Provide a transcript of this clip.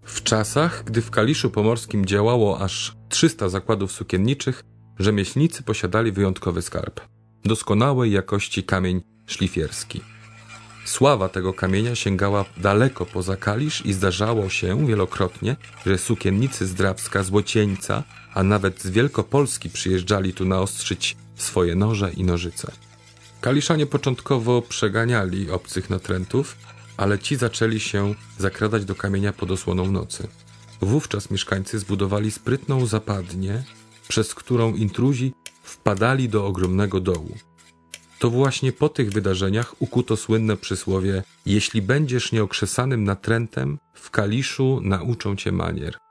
W czasach, gdy w Kaliszu Pomorskim działało aż 300 zakładów sukienniczych, rzemieślnicy posiadali wyjątkowy skarb. Doskonałej jakości kamień szlifierski. Sława tego kamienia sięgała daleko poza Kalisz i zdarzało się wielokrotnie, że sukiennicy z Drawska, z Łocieńca, a nawet z Wielkopolski przyjeżdżali tu naostrzyć swoje noże i nożyce. Kaliszanie początkowo przeganiali obcych natrętów, ale ci zaczęli się zakradać do kamienia pod osłoną nocy. Wówczas mieszkańcy zbudowali sprytną zapadnię, przez którą intruzi wpadali do ogromnego dołu. To właśnie po tych wydarzeniach ukuto słynne przysłowie: jeśli będziesz nieokrzesanym natrętem, w Kaliszu nauczą cię manier.